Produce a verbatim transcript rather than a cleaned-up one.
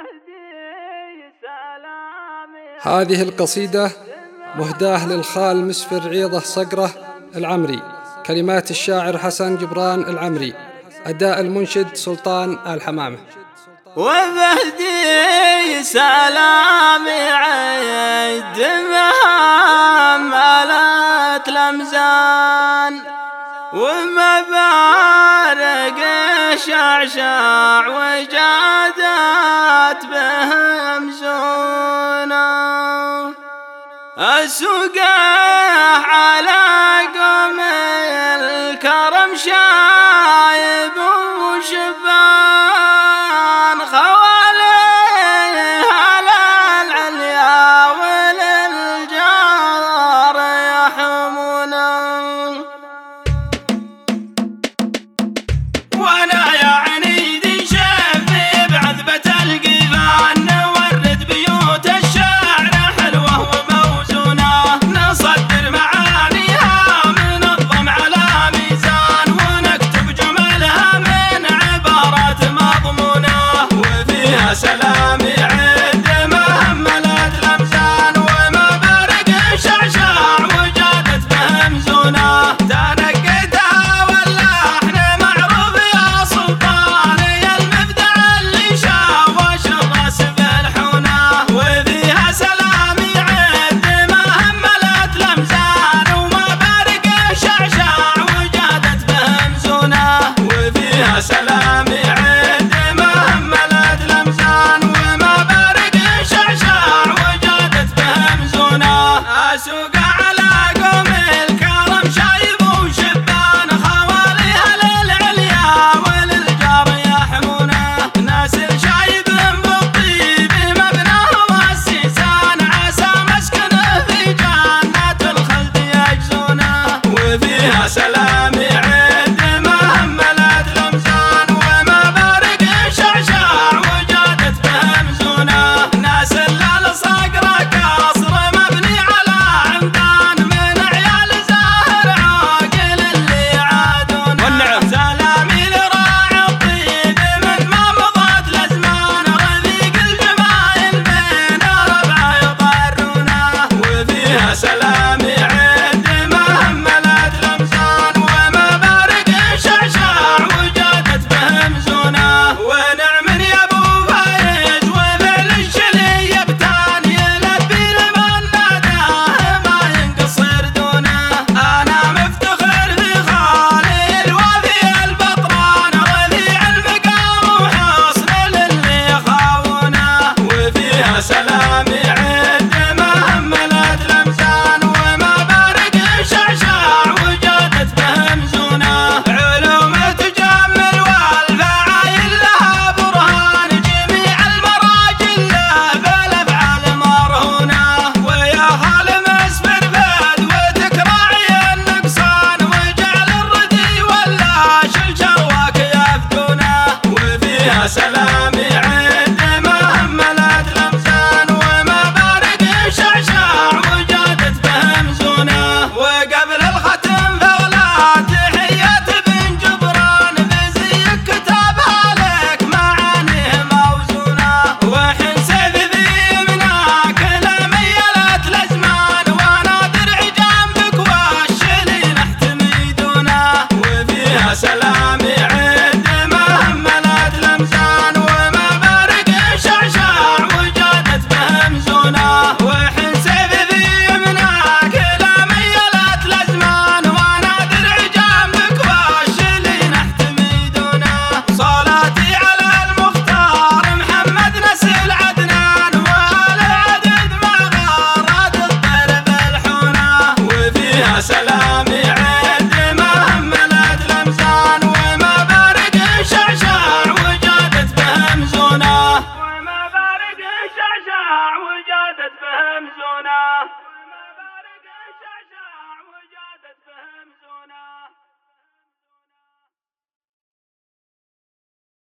هذه القصيدة مهداة للخال مسفر عيضة صقرة العمري، كلمات الشاعر حسن جبران العمري، أداء المنشد سلطان آل حمامة. وبهدي سلامي عيد مهملت الأمزان، ومبارق شعشع وجادت بهم زونا، أسوقه على قوم الكرم شايب وشبان، خواليه على العليا وللجار يحمونا. وانا يا عنيدي شفي بعذبة القيفان، نورد بيوت الشعر حلوة وموزونة، نصدر معانيها منظم على ميزان، ونكتب جملها من عبارات مضمونة، وفيها سلام يعد مهملت الأمزان، ومبارق شعشع وجادت بهم زونة، تنقيتها واللحن معروف يا سلطان، يا المبدع اللي شاوش الراس بالحونة، وفيها سلام يعد مهملت الأمزان، ومبارق شعشع وجادت بهم زونة، وفيها سلام يعد مهملت الأمزان، ومبارق شعشع وجادت بهم زونة، أسوق على قوم الكرم شايب وشبان، خواليها للعليا وللجار يحمونه، ناس شايب بالطيب مبناه والسيسان، عسى مسكنه في جنات الخلد يجزونه، وفيها سلام يعد مهملت الأمزان، ومبارق شعشع وجادت بهم زونه، ناس للصقرة قصر مبني على عمدان، من عيال زاهر عاقل اللي عادون، والنعم سلامي لراعي الطيب من ما مضت الأزمان، رفيق الجمايل بين ربعه يطرونه، وفيها سلام يعد مهملت الأمزان، ومبارق شعشع وجادت بهم زونه، ونعم يا ابو فايز وفعل الشلي يبتان، يلبي لمن ناداه ما ينقصر دونه، انا مفتخر في خالي الوافي البطران، رفيع المقام وحصن للي يخافونه، وفيها سلام يعد مهملت الأمزان، ومبارق شعشع وجادت بهم زونه، علوم تجمل والفعايل لها برهان، جميع المراجل له بالافعال مرهونه، ويا خال مسفر فهد وتكراعي النقصان، وجعل الردي ولاش الجواك يفدونه، وفيها سلام يعد مهملت الأمزان، ومبارق شعشع وجادت بهم زونه، وقبل الختم فغلا تحية بن جبران، بزيك كتابها لك معانيه موزونه، وحين سيف ذي يمناك لميلت الأزمان، وناظر جنبك والشلي نحتمي دونه، وفيها سلام يعد مهملت الأمزان، ومبارق شعشع وجادت بهم زونه، وحين سيف ذي يمناك لميلت الأزمان، ونادر جنبك والشلي نحتمي دونه، صلاتي على المختار محمد نسل عدنان، وآل عدد ما غارت الطير بالحونه، وفيها سلام يعد مهملت الأمزان، ومبارق شعشع وجادت بهم زونه، ومبارق شعشع وجادت بهم زونه.